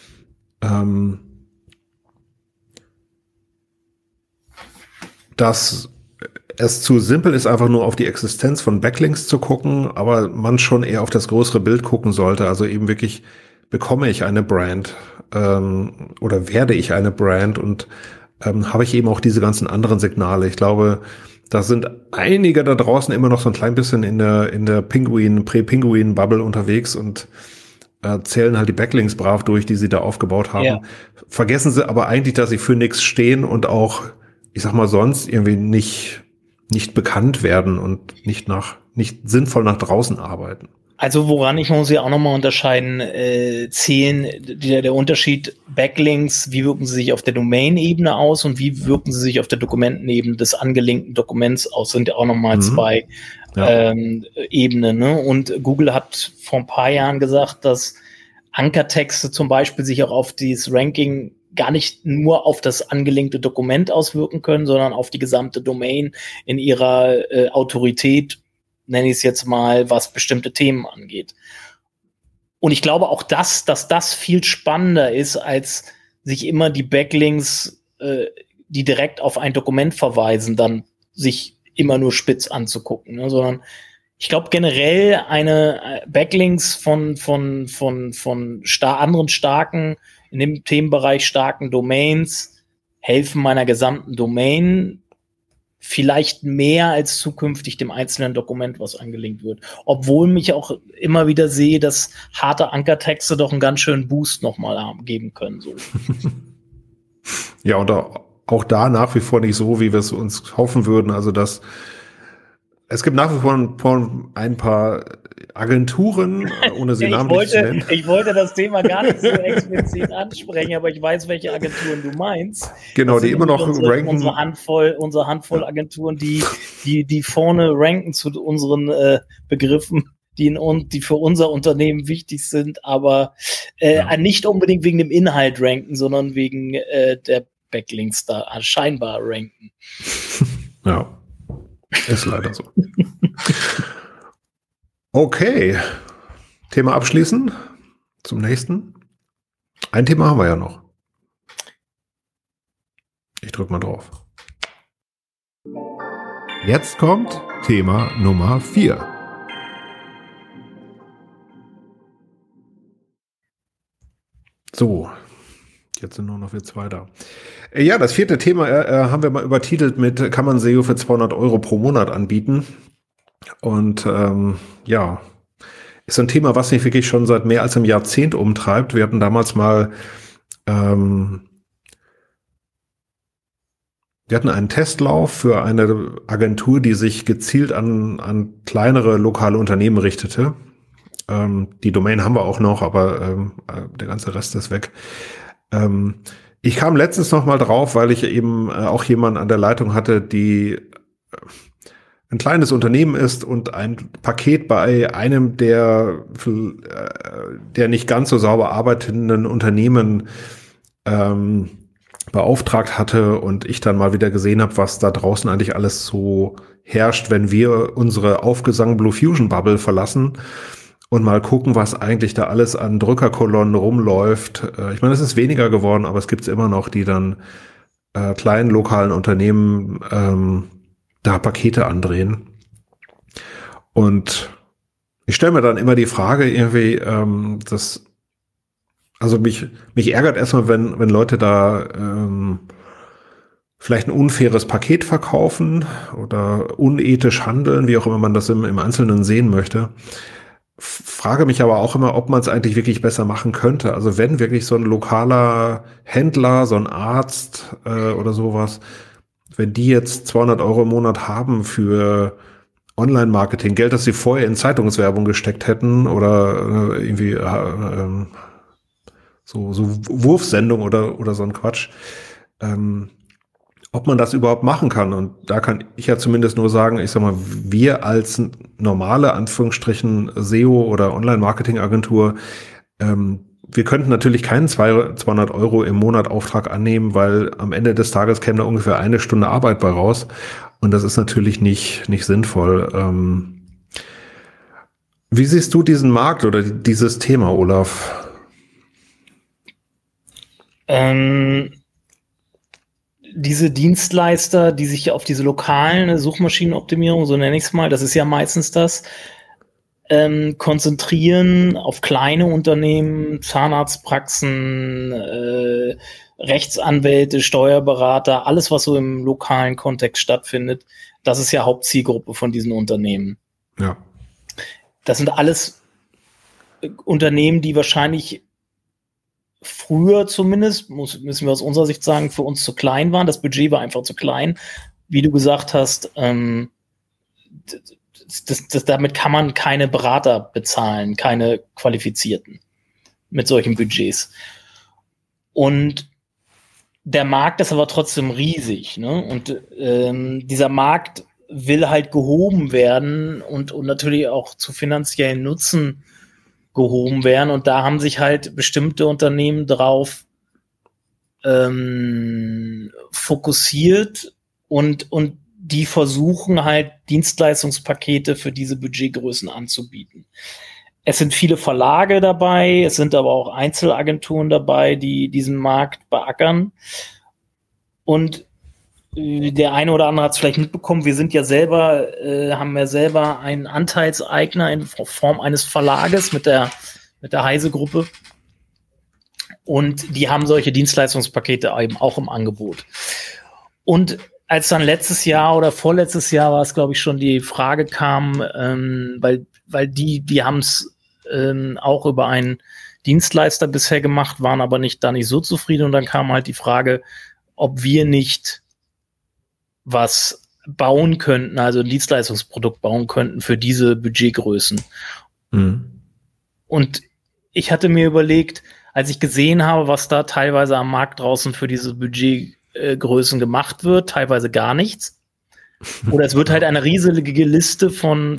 es zu simpel ist, einfach nur auf die Existenz von Backlinks zu gucken, aber man schon eher auf das größere Bild gucken sollte. Also eben wirklich, bekomme ich eine Brand oder werde ich eine Brand und habe ich eben auch diese ganzen anderen Signale. Ich glaube, da sind einige da draußen immer noch so ein klein bisschen in der Prä-Pinguin-Bubble unterwegs und zählen halt die Backlinks brav durch, die sie da aufgebaut haben. Ja. Vergessen sie aber eigentlich, dass sie für nichts stehen und auch, ich sag mal, sonst irgendwie nicht bekannt werden und nicht sinnvoll nach draußen arbeiten. Also woran ich muss ja auch nochmal unterscheiden, zählen der Unterschied Backlinks, wie wirken sie sich auf der Domain-Ebene aus und wie wirken sie sich auf der Dokumentenebene des angelinkten Dokuments aus, sind ja auch nochmal zwei Ebenen. Ne? Und Google hat vor ein paar Jahren gesagt, dass Ankertexte zum Beispiel sich auch auf dieses Ranking gar nicht nur auf das angelinkte Dokument auswirken können, sondern auf die gesamte Domain in ihrer Autorität, nenne ich es jetzt mal, was bestimmte Themen angeht. Und ich glaube auch, dass das viel spannender ist, als sich immer die Backlinks, die direkt auf ein Dokument verweisen, dann sich immer nur spitz anzugucken, ne? Sondern ich glaube generell eine Backlinks von anderen starken, in dem Themenbereich starken Domains helfen meiner gesamten Domain vielleicht mehr als zukünftig dem einzelnen Dokument, was angelinkt wird. Obwohl ich auch immer wieder sehe, dass harte Ankertexte doch einen ganz schönen Boost nochmal geben können. So. Ja, und auch da nach wie vor nicht so, wie wir es uns hoffen würden. Also es gibt nach wie vor ein paar Agenturen, ohne sie namentlich zu nennen. Ich wollte das Thema gar nicht so explizit ansprechen, aber ich weiß, welche Agenturen du meinst. Genau, die immer noch ranken. Unsere Handvoll Agenturen, die vorne ranken zu unseren Begriffen, die für unser Unternehmen wichtig sind, aber nicht unbedingt wegen dem Inhalt ranken, sondern wegen der Backlinks da scheinbar ranken. Ja. Ist leider so. Okay. Thema abschließen. Zum nächsten. Ein Thema haben wir ja noch. Ich drücke mal drauf. Jetzt kommt Thema Nummer 4. So. Jetzt sind nur noch wir zwei da. Ja, das vierte Thema haben wir mal übertitelt mit, kann man SEO für 200 € pro Monat anbieten? Und ist ein Thema, was mich wirklich schon seit mehr als einem Jahrzehnt umtreibt. Wir hatten damals mal wir hatten einen Testlauf für eine Agentur, die sich gezielt an kleinere lokale Unternehmen richtete. Die Domain haben wir auch noch, aber der ganze Rest ist weg. Ich kam letztens noch mal drauf, weil ich eben auch jemanden an der Leitung hatte, die ein kleines Unternehmen ist und ein Paket bei einem der nicht ganz so sauber arbeitenden Unternehmen beauftragt hatte und ich dann mal wieder gesehen habe, was da draußen eigentlich alles so herrscht, wenn wir unsere Aufgesang Blue Fusion Bubble verlassen und mal gucken, was eigentlich da alles an Drückerkolonnen rumläuft. Ich meine, es ist weniger geworden, aber es gibt es immer noch, die dann kleinen lokalen Unternehmen da Pakete andrehen. Und ich stelle mir dann immer die Frage irgendwie, also mich ärgert erstmal, wenn Leute da vielleicht ein unfaires Paket verkaufen oder unethisch handeln, wie auch immer man das im Einzelnen sehen möchte. Frage mich aber auch immer, ob man es eigentlich wirklich besser machen könnte. Also wenn wirklich so ein lokaler Händler, so ein Arzt oder sowas, wenn die jetzt 200 € im Monat haben für Online-Marketing, Geld, das sie vorher in Zeitungswerbung gesteckt hätten oder irgendwie so Wurfsendung oder so ein Quatsch, ob man das überhaupt machen kann. Und da kann ich ja zumindest nur sagen, ich sag mal, wir als normale, Anführungsstrichen, SEO oder Online-Marketing-Agentur, wir könnten natürlich keinen 200 € im Monat Auftrag annehmen, weil am Ende des Tages käme da ungefähr 1 Stunde Arbeit bei raus. Und das ist natürlich nicht sinnvoll. Wie siehst du diesen Markt oder dieses Thema, Olaf? Diese Dienstleister, die sich auf diese lokalen Suchmaschinenoptimierung, so nenne ich es mal, das ist ja meistens das, konzentrieren auf kleine Unternehmen, Zahnarztpraxen, Rechtsanwälte, Steuerberater, alles, was so im lokalen Kontext stattfindet, das ist ja Hauptzielgruppe von diesen Unternehmen. Ja. Das sind alles Unternehmen, die wahrscheinlich früher zumindest, müssen wir aus unserer Sicht sagen, für uns zu klein waren. Das Budget war einfach zu klein. Wie du gesagt hast, damit kann man keine Berater bezahlen, keine qualifizierten mit solchen Budgets. Und der Markt ist aber trotzdem riesig, ne? Und dieser Markt will halt gehoben werden und natürlich auch zu finanziellen Nutzen gehoben werden. Und da haben sich halt bestimmte Unternehmen drauf fokussiert und die versuchen halt Dienstleistungspakete für diese Budgetgrößen anzubieten. Es sind viele Verlage dabei, es sind aber auch Einzelagenturen dabei, die diesen Markt beackern. Und der eine oder andere hat es vielleicht mitbekommen, wir sind ja selber, haben ja selber einen Anteilseigner in Form eines Verlages mit der Heise-Gruppe. Und die haben solche Dienstleistungspakete eben auch im Angebot. Und als dann letztes Jahr oder vorletztes Jahr war es, glaube ich, schon die Frage kam, weil die haben es auch über einen Dienstleister bisher gemacht, waren aber nicht so zufrieden. Und dann kam halt die Frage, ob wir nicht was bauen könnten, also ein Dienstleistungsprodukt bauen könnten für diese Budgetgrößen. Mhm. Und ich hatte mir überlegt, als ich gesehen habe, was da teilweise am Markt draußen für diese Budgetgrößen gemacht wird, teilweise gar nichts. Oder es wird halt eine riesige Liste von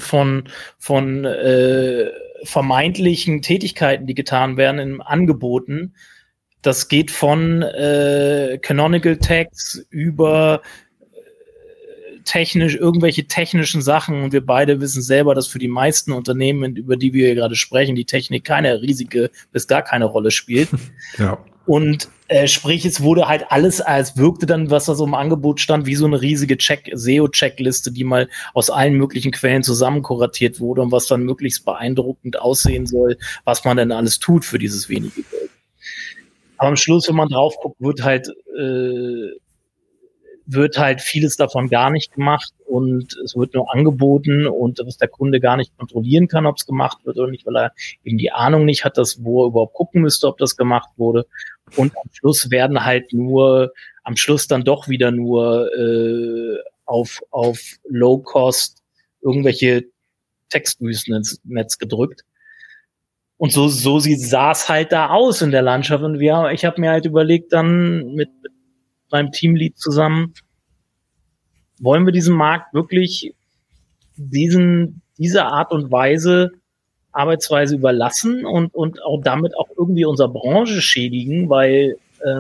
vermeintlichen Tätigkeiten, die getan werden, in Angeboten. Das geht von Canonical Tags über irgendwelche technischen Sachen, und wir beide wissen selber, dass für die meisten Unternehmen, über die wir hier gerade sprechen, die Technik keine riesige bis gar keine Rolle spielt. Ja. Und sprich, es wurde halt alles, als wirkte dann, was da so im Angebot stand, wie so eine riesige SEO-Checkliste, die mal aus allen möglichen Quellen zusammenkuratiert wurde und was dann möglichst beeindruckend aussehen soll, was man denn alles tut für dieses wenige Geld. Aber am Schluss, wenn man drauf guckt, wird halt vieles davon gar nicht gemacht und es wird nur angeboten, und was der Kunde gar nicht kontrollieren kann, ob es gemacht wird oder nicht, weil er eben die Ahnung nicht hat, wo er überhaupt gucken müsste, ob das gemacht wurde. Und am Schluss werden halt nur am Schluss dann doch wieder nur auf Low-Cost irgendwelche Textwüsten ins Netz gedrückt. Und so sah es halt da aus in der Landschaft. Und ich habe mir halt überlegt, dann mit meinem Teamlead zusammen, wollen wir diesem Markt wirklich diese Art und Weise, Arbeitsweise überlassen und auch damit auch irgendwie unsere Branche schädigen, weil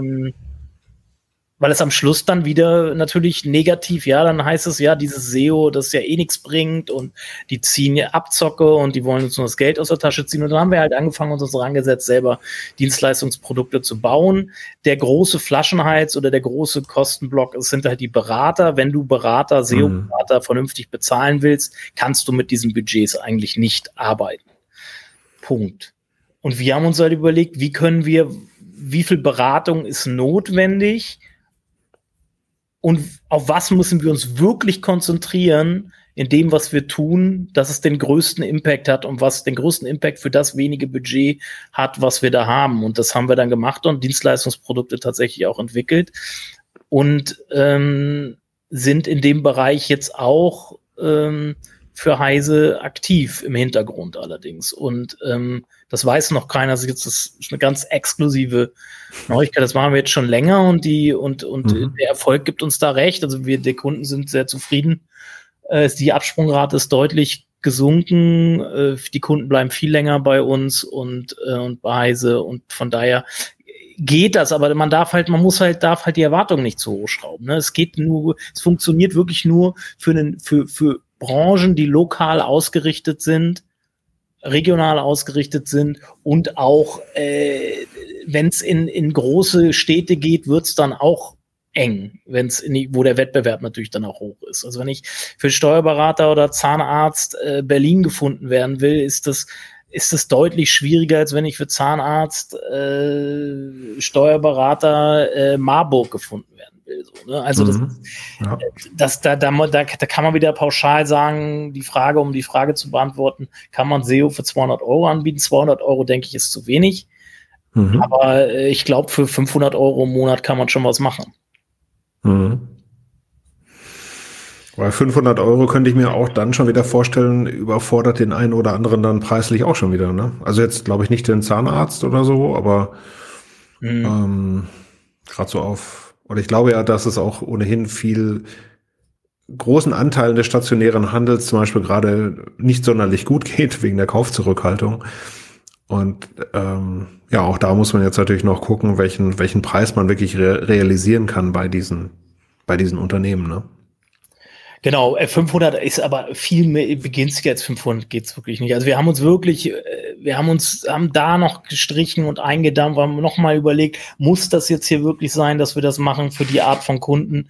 es am Schluss dann wieder natürlich negativ, ja, dann heißt es ja, dieses SEO, das ja eh nichts bringt und die ziehen ja Abzocke und die wollen uns nur das Geld aus der Tasche ziehen. Und dann haben wir halt angefangen, uns rangesetzt, selber Dienstleistungsprodukte zu bauen. Der große Flaschenhals oder der große Kostenblock, es sind halt die Berater. Wenn du Berater, SEO-Berater vernünftig bezahlen willst, kannst du mit diesen Budgets eigentlich nicht arbeiten. Punkt. Und wir haben uns halt überlegt, wie viel Beratung ist notwendig und auf was müssen wir uns wirklich konzentrieren in dem, was wir tun, dass es den größten Impact hat und was den größten Impact für das wenige Budget hat, was wir da haben. Und das haben wir dann gemacht und Dienstleistungsprodukte tatsächlich auch entwickelt und sind in dem Bereich jetzt auch für Heise aktiv im Hintergrund allerdings. Und das weiß noch keiner. Also jetzt das ist eine ganz exklusive Neuigkeit. Das machen wir jetzt schon länger und der Erfolg gibt uns da recht. Also die Kunden sind sehr zufrieden. Die Absprungrate ist deutlich gesunken. Die Kunden bleiben viel länger bei uns und bei Heise und von daher geht das, aber man darf halt die Erwartungen nicht zu hoch schrauben. Ne? Es funktioniert wirklich nur für Branchen, die lokal ausgerichtet sind, regional ausgerichtet sind und auch, wenn es in große Städte geht, wird es dann auch eng, wo der Wettbewerb natürlich dann auch hoch ist. Also wenn ich für Steuerberater oder Zahnarzt Berlin gefunden werden will, ist das deutlich schwieriger, als wenn ich für Zahnarzt Steuerberater Marburg gefunden werden will. So, ne? Also da kann man wieder pauschal sagen, um die Frage zu beantworten, kann man SEO für 200 € anbieten? 200 €, denke ich, ist zu wenig. Aber ich glaube, für 500 € im Monat kann man schon was machen. Bei 500 € könnte ich mir auch dann schon wieder vorstellen, überfordert den einen oder anderen dann preislich auch schon wieder. Ne? Also jetzt glaube ich nicht den Zahnarzt oder so, aber gerade so oder ich glaube ja, dass es auch ohnehin viel großen Anteilen des stationären Handels zum Beispiel gerade nicht sonderlich gut geht wegen der Kaufzurückhaltung. Und auch da muss man jetzt natürlich noch gucken, welchen Preis man wirklich realisieren kann bei diesen Unternehmen. Ne? Genau, 500 ist aber viel mehr, begünstigter als 500 geht's wirklich nicht. Also wir haben uns wirklich, haben da noch gestrichen und eingedampft, haben nochmal überlegt, muss das jetzt hier wirklich sein, dass wir das machen für die Art von Kunden?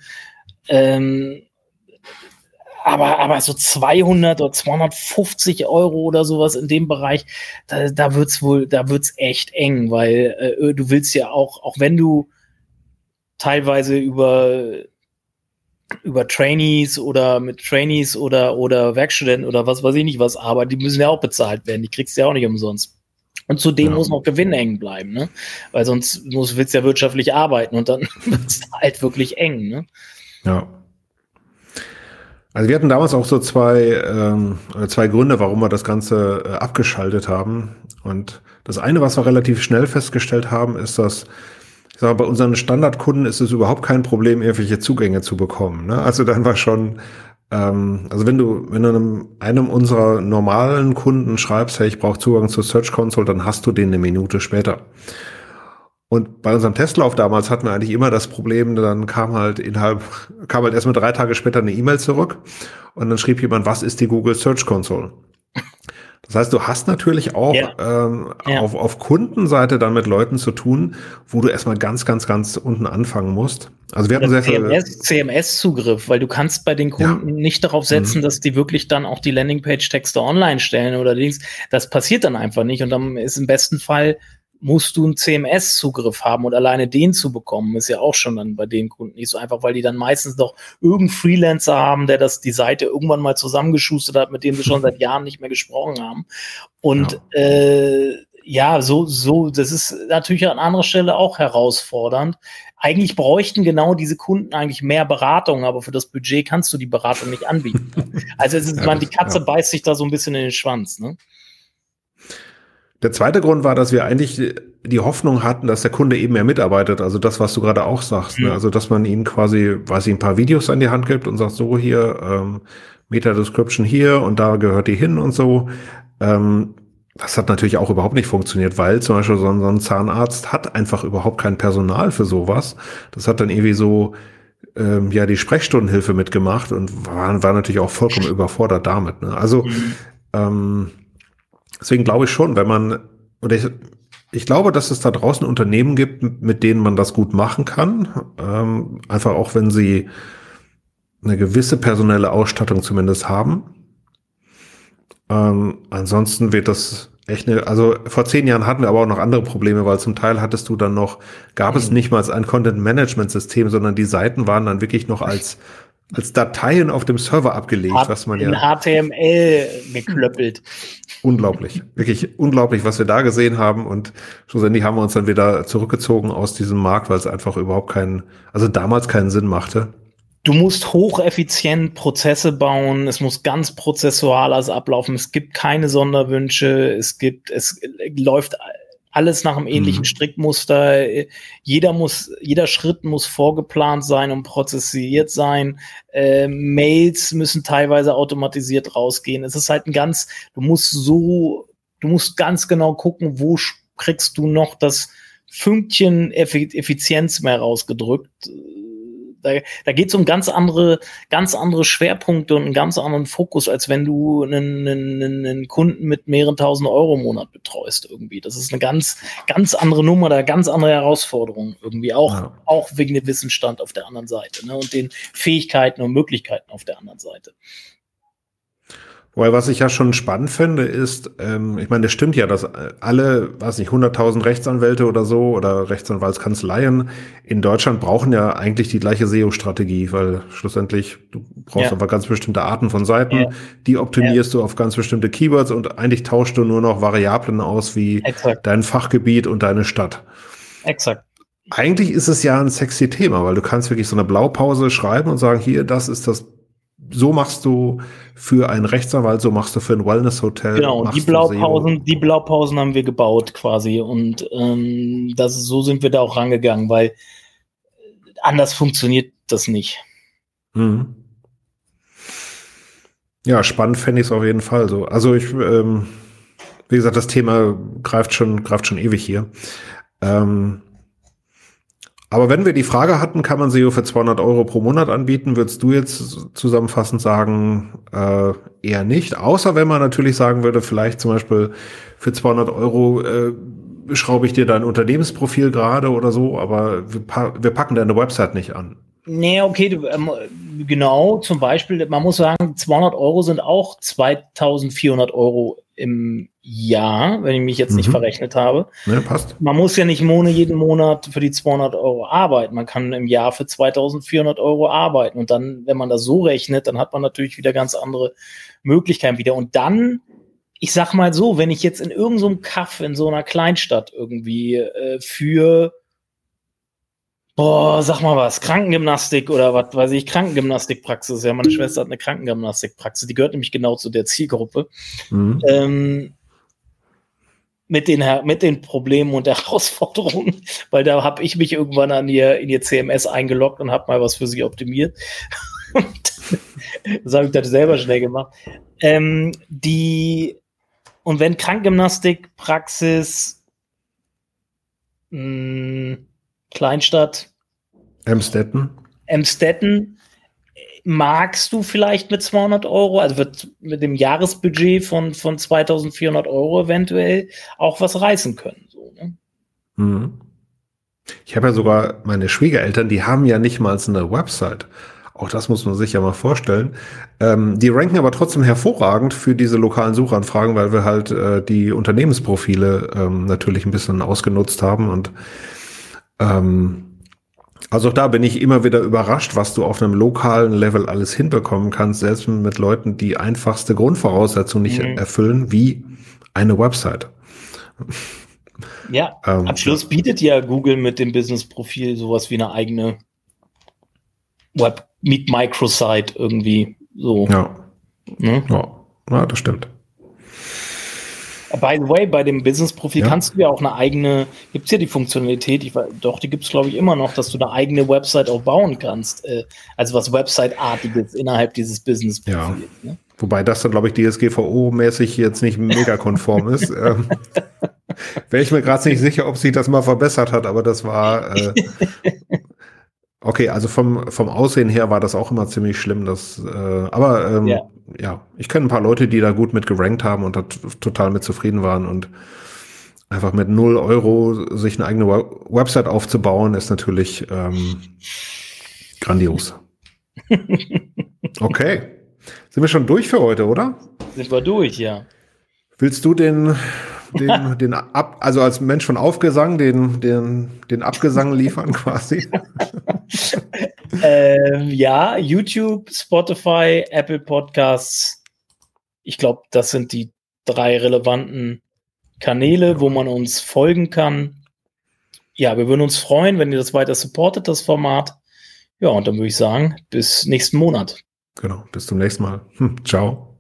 Aber so 200 oder 250 € oder sowas in dem Bereich, da wird's echt eng, weil du willst ja auch wenn du teilweise über Trainees oder mit Trainees oder Werkstudenten oder was weiß ich nicht was, aber die müssen ja auch bezahlt werden, die kriegst du ja auch nicht umsonst. Und zudem muss noch Gewinn hängen bleiben, ne? Weil sonst willst du ja wirtschaftlich arbeiten und dann wird es halt wirklich eng, ne? Ja. Also wir hatten damals auch so zwei Gründe, warum wir das Ganze abgeschaltet haben. Und das eine, was wir relativ schnell festgestellt haben, ist, dass bei unseren Standardkunden ist es überhaupt kein Problem, irgendwelche Zugänge zu bekommen. Ne? Also dann war schon, also wenn du einem unserer normalen Kunden schreibst, hey, ich brauche Zugang zur Search Console, dann hast du den eine Minute später. Und bei unserem Testlauf damals hatten wir eigentlich immer das Problem, dann kam halt erstmal 3 Tage später eine E-Mail zurück und dann schrieb jemand, was ist die Google Search Console? Das heißt, du hast natürlich auch auf Kundenseite dann mit Leuten zu tun, wo du erstmal ganz, ganz, ganz unten anfangen musst. Also wir hatten CMS-Zugriff, weil du kannst bei den Kunden nicht darauf setzen, dass die wirklich dann auch die Landingpage-Texte online stellen oder Dings. Das passiert dann einfach nicht und dann ist im besten Fall musst du einen CMS-Zugriff haben und alleine den zu bekommen, ist ja auch schon dann bei den Kunden nicht so einfach, weil die dann meistens doch irgendeinen Freelancer haben, der die Seite irgendwann mal zusammengeschustert hat, mit dem sie schon seit Jahren nicht mehr gesprochen haben. Und ja, das ist natürlich an anderer Stelle auch herausfordernd. Eigentlich bräuchten genau diese Kunden eigentlich mehr Beratung, aber für das Budget kannst du die Beratung nicht anbieten. Also die Katze beißt sich da so ein bisschen in den Schwanz, ne? Der zweite Grund war, dass wir eigentlich die Hoffnung hatten, dass der Kunde eben mehr mitarbeitet. Also das, was du gerade auch sagst. Ne? Also dass man ihnen quasi, ein paar Videos an die Hand gibt und sagt, so hier, Meta-Description hier und da gehört die hin und so. Das hat natürlich auch überhaupt nicht funktioniert, weil zum Beispiel so ein Zahnarzt hat einfach überhaupt kein Personal für sowas. Das hat dann irgendwie so die Sprechstundenhilfe mitgemacht und war natürlich auch vollkommen überfordert damit. Ne? Also deswegen glaube ich schon, ich glaube, dass es da draußen Unternehmen gibt, mit denen man das gut machen kann. Einfach auch, wenn sie eine gewisse personelle Ausstattung zumindest haben. Ansonsten wird das echt also vor 10 Jahren hatten wir aber auch noch andere Probleme, weil zum Teil gab es nicht mal ein Content-Management-System, sondern die Seiten waren dann wirklich noch als Dateien auf dem Server abgelegt, was man in HTML geklöppelt. Unglaublich, wirklich unglaublich, was wir da gesehen haben, und schlussendlich haben wir uns dann wieder zurückgezogen aus diesem Markt, weil es einfach überhaupt damals keinen Sinn machte. Du musst hocheffizient Prozesse bauen, es muss ganz prozessual alles ablaufen, es gibt keine Sonderwünsche, es läuft alles nach einem ähnlichen Strickmuster. Jeder Schritt muss vorgeplant sein und prozessiert sein. Mails müssen teilweise automatisiert rausgehen. Es ist halt du musst ganz genau gucken, wo kriegst du noch das Fünkchen Effizienz mehr rausgedrückt. Da geht es um ganz andere Schwerpunkte und einen ganz anderen Fokus, als wenn du einen Kunden mit mehreren tausend Euro im Monat betreust irgendwie. Das ist eine ganz, ganz andere Nummer, eine ganz andere Herausforderung irgendwie. Auch wegen dem Wissensstand auf der anderen Seite, ne, und den Fähigkeiten und Möglichkeiten auf der anderen Seite. Weil was ich ja schon spannend finde, ist, ich meine, das stimmt ja, dass alle, 100.000 Rechtsanwälte oder so oder Rechtsanwaltskanzleien in Deutschland brauchen ja eigentlich die gleiche SEO-Strategie, weil schlussendlich du brauchst einfach ganz bestimmte Arten von Seiten, die optimierst du auf ganz bestimmte Keywords und eigentlich tauschst du nur noch Variablen aus wie dein Fachgebiet und deine Stadt. Exakt. Eigentlich ist es ja ein sexy Thema, weil du kannst wirklich so eine Blaupause schreiben und sagen, hier, das ist das. So machst du für einen Rechtsanwalt, so machst du für ein Wellness-Hotel. Genau, die Blaupausen haben wir gebaut quasi, und so sind wir da auch rangegangen, weil anders funktioniert das nicht. Mhm. Ja, spannend fände ich es auf jeden Fall so. Also wie gesagt, das Thema greift schon ewig hier. Aber wenn wir die Frage hatten, kann man SEO für 200 Euro pro Monat anbieten, würdest du jetzt zusammenfassend sagen, eher nicht. Außer wenn man natürlich sagen würde, vielleicht zum Beispiel für 200 Euro schraube ich dir dein Unternehmensprofil gerade oder so, aber wir packen deine Website nicht an. Nee, okay, genau, zum Beispiel, man muss sagen, 200 Euro sind auch 2.400 Euro im Jahr, wenn ich mich jetzt nicht verrechnet habe. Ja, passt. Man muss ja nicht jeden Monat für die 200 Euro arbeiten. Man kann im Jahr für 2.400 Euro arbeiten. Und dann, wenn man das so rechnet, dann hat man natürlich wieder ganz andere Möglichkeiten wieder. Und dann, ich sag mal so, wenn ich jetzt in irgendeinem Kaff in so einer Kleinstadt irgendwie für sag mal was, Krankengymnastik oder was weiß ich, Krankengymnastikpraxis. Ja, meine Schwester hat eine Krankengymnastikpraxis, die gehört nämlich genau zu der Zielgruppe. Mit den Problemen und Herausforderungen, weil da habe ich mich irgendwann in ihr CMS eingeloggt und habe mal was für sie optimiert. Das habe ich dann selber schnell gemacht. Und wenn Krankengymnastikpraxis Kleinstadt Emstetten magst du vielleicht mit 200 Euro, also wird mit dem Jahresbudget von 2.400 Euro eventuell auch was reißen können. So, ne? Ich habe ja sogar meine Schwiegereltern, die haben ja nicht mal eine Website. Auch das muss man sich ja mal vorstellen. Die ranken aber trotzdem hervorragend für diese lokalen Suchanfragen, weil wir halt die Unternehmensprofile natürlich ein bisschen ausgenutzt haben. Und also auch da bin ich immer wieder überrascht, was du auf einem lokalen Level alles hinbekommen kannst, selbst mit Leuten, die einfachste Grundvoraussetzungen nicht erfüllen, wie eine Website. Ja, am Schluss bietet ja Google mit dem Business-Profil sowas wie eine eigene Web-Microsite irgendwie so. Ja. Ne? Ja, das stimmt. By the way, bei dem Business-Profil kannst du ja auch eine eigene, gibt es ja die Funktionalität, die gibt es glaube ich immer noch, dass du eine eigene Website auch bauen kannst. Also was Website-artiges innerhalb dieses Business-Profils. Ja. Ne? Wobei das dann, glaube ich, DSGVO-mäßig jetzt nicht mega konform ist. Wäre ich mir gerade nicht sicher, ob sich das mal verbessert hat, aber das war okay, also vom Aussehen her war das auch immer ziemlich schlimm. Ja, ich kenne ein paar Leute, die da gut mit gerankt haben und da total mit zufrieden waren und einfach mit 0 € sich eine eigene Website aufzubauen, ist natürlich grandios. Okay. Sind wir schon durch für heute, oder? Sind wir durch, ja. Willst du also als Mensch von Aufgesang, den Abgesang liefern quasi? Ja, YouTube, Spotify, Apple Podcasts. Ich glaube, das sind die 3 relevanten Kanäle, wo man uns folgen kann. Ja, wir würden uns freuen, wenn ihr das weiter supportet, das Format. Ja, und dann würde ich sagen, bis nächsten Monat. Genau, bis zum nächsten Mal. Ciao.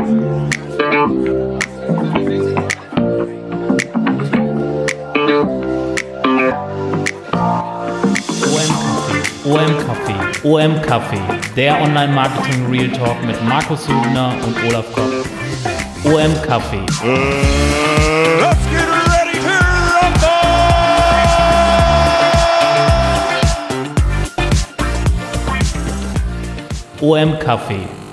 OM Café, der Online-Marketing Real Talk mit Markus Hübner und Olaf Kopp. OM Café. Let's get ready to rumble! OM Café.